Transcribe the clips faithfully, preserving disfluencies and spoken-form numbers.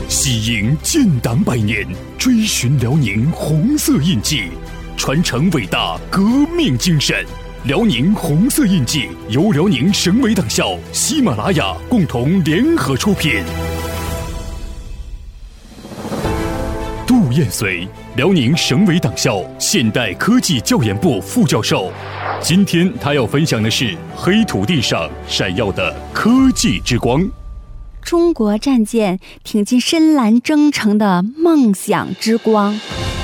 喜迎建党百年，追寻辽宁红色印记，传承伟大革命精神。辽宁红色印记由辽宁省委党校、喜马拉雅共同联合出品。杜燕绥，辽宁省委党校现代科技教研部副教授。今天他要分享的是黑土地上闪耀的科技之光。 中国战舰挺进深蓝征程的梦想之光。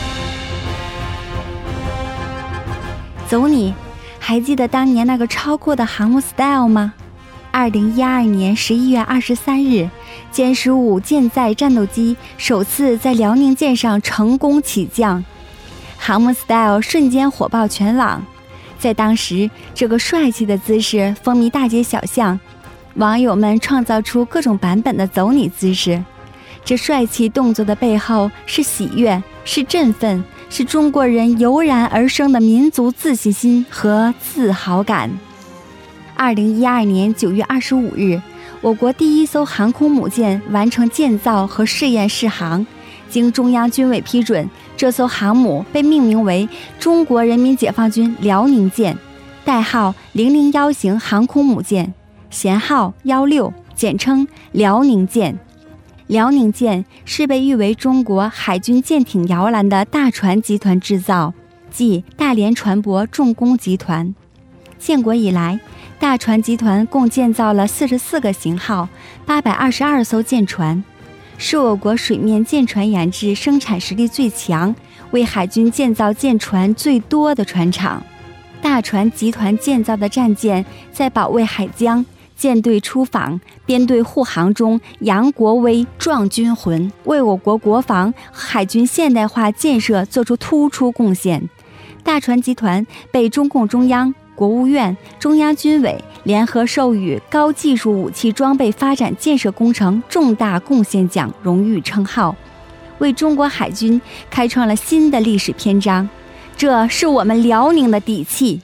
走你，还记得当年那个超酷的航母 Style 吗？二零一二年十一月二十三日，歼十五舰载战斗机首次在辽宁舰上成功起降，航母 Style 瞬间火爆全网。在当时，这个帅气的姿势风靡大街小巷，网友们创造出各种版本的走你姿势。这帅气动作的背后是喜悦，是振奋，是中国人油然而生的民族自信心和自豪感。二零一二年九月二十五日，我国第一艘航空母舰完成建造和试验试航，经中央军委批准，这艘航母被命名为中国人民解放军辽宁舰，代号零零一型航空母舰，舷号一六，简称辽宁舰。辽宁舰是被誉为中国海军舰艇摇篮的大船集团制造，即大连船舶重工集团。建国以来，大船集团共建造了四十四个型号，八百二十二艘舰船，是我国水面舰船研制生产实力最强，为海军建造舰船最多的船厂。大船集团建造的战舰在保卫海疆、舰队出访、编队护航中扬国威、壮军魂，为我国国防和海军现代化建设做出突出贡献。大船集团被中共中央、国务院、中央军委联合授予高技术武器装备发展建设工程重大贡献奖荣誉称号，为中国海军开创了新的历史篇章。这是我们辽宁的底气。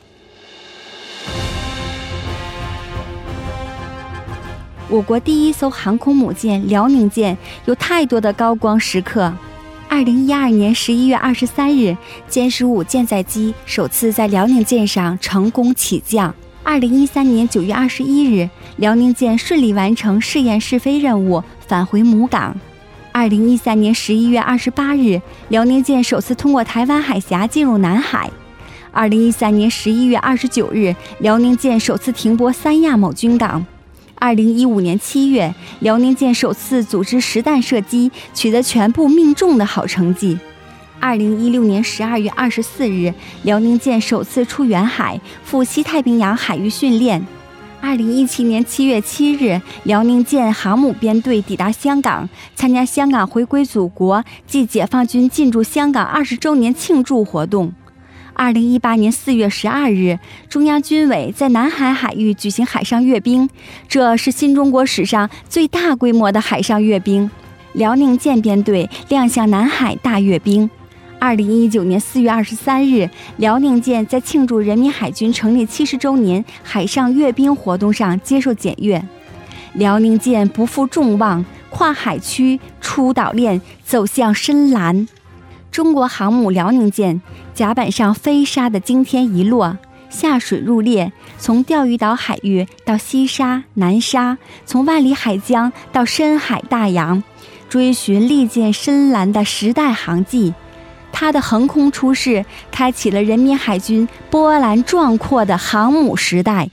我国第一艘航空母舰辽宁舰有太多的高光时刻。二零一二年十一月二十三日，歼十五舰载机首次在辽宁舰上成功起降。二零一三年九月二十一日，辽宁舰顺利完成试验试飞任务，返回母港。二零一三年十一月二十八日，辽宁舰首次通过台湾海峡进入南海。二零一三年十一月二十九日，辽宁舰首次停泊三亚某军港。二零一五年七月，辽宁舰首次组织实弹射击，取得全部命中的好成绩。二零一六年十二月二十四日，辽宁舰首次出远海，赴西太平洋海域训练。二零一七年七月七日，辽宁舰航母编队抵达香港，参加香港回归祖国暨解放军进驻香港二十周年庆祝活动。二零一八年四月十二日，中央军委在南海海域举行海上阅兵，这是新中国史上最大规模的海上阅兵。辽宁舰编队亮相南海大阅兵。二零一九年四月二十三日，辽宁舰在庆祝人民海军成立七十周年海上阅兵活动上接受检阅。辽宁舰不负众望，跨海区、出岛链，走向深蓝。中国航母辽宁舰甲板上飞沙的惊天一落，下水入列，从钓鱼岛海域到西沙、南沙，从万里海疆到深海大洋，追寻历见深蓝的时代航迹。它的横空出世，开启了人民海军波澜壮阔的航母时代。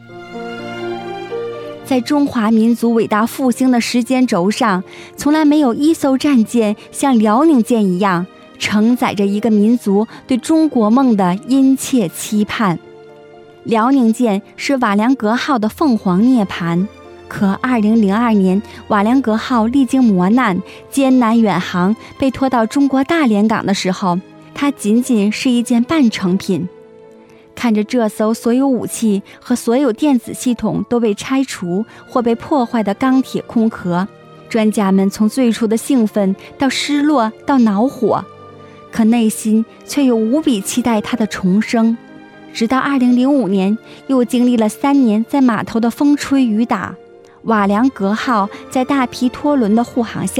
在中华民族伟大复兴的时间轴上，从来没有一艘战舰像辽宁舰一样承载着一个民族对中国梦的殷切期盼。辽宁舰是瓦良格号的凤凰涅槃，可二零零二年瓦良格号历经磨难，艰难远航，被拖到中国大连港的时候，它仅仅是一件半成品。看着这艘所有武器和所有电子系统都被拆除或被破坏的钢铁空壳，专家们从最初的兴奋到失落到恼火，可内心却又无比期待它的重生。直到二零零五年，又经历了三年在码头的风吹雨打，瓦良格号在大批拖轮的护航下，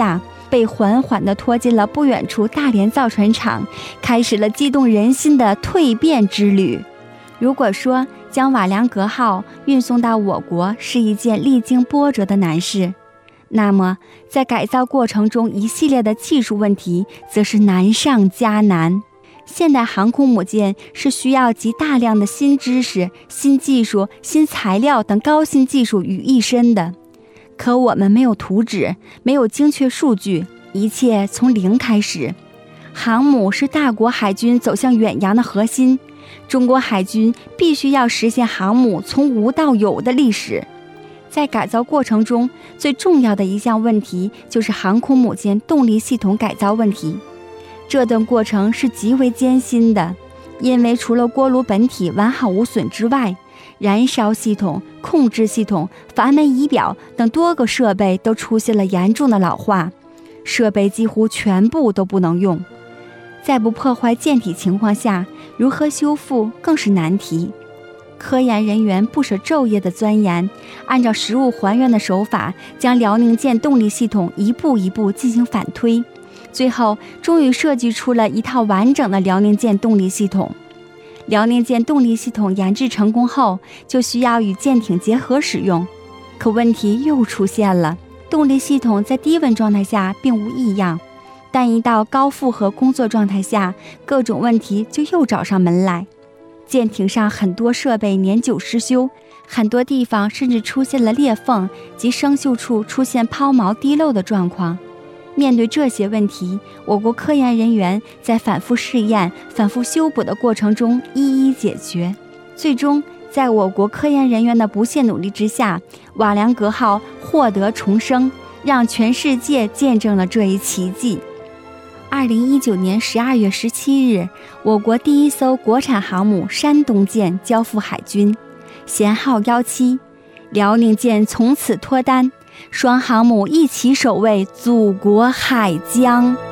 被缓缓地拖进了不远处大连造船厂，开始了激动人心的蜕变之旅。如果说将瓦良格号运送到我国是一件历经波折的难事，那么在改造过程中一系列的技术问题则是难上加难。现代航空母舰是需要集大量的新知识、新技术、新材料等高新技术于一身的，可我们没有图纸，没有精确数据，一切从零开始。航母是大国海军走向远洋的核心，中国海军必须要实现航母从无到有的历史。在改造过程中，最重要的一项问题就是航空母舰动力系统改造问题。这段过程是极为艰辛的，因为除了锅炉本体完好无损之外，燃烧系统、控制系统、阀门仪表等多个设备都出现了严重的老化，设备几乎全部都不能用。在不破坏舰体情况下，如何修复更是难题。科研人员不舍昼夜的钻研，按照实物还原的手法，将辽宁舰动力系统一步一步进行反推，最后终于设计出了一套完整的辽宁舰动力系统。辽宁舰动力系统研制成功后，就需要与舰艇结合使用。可问题又出现了，动力系统在低温状态下并无异样，但一到高负荷工作状态下，各种问题就又找上门来。舰艇上很多设备年久失修，很多地方甚至出现了裂缝及生锈处出现抛锚滴漏的状况。面对这些问题，我国科研人员在反复试验、反复修补的过程中一一解决。最终，在我国科研人员的不懈努力之下，瓦良格号获得重生，让全世界见证了这一奇迹。二零一九年十二月十七日，我国第一艘国产航母山东舰交付海军，舷号幺七，辽宁舰从此脱单，双航母一起守卫祖国海疆。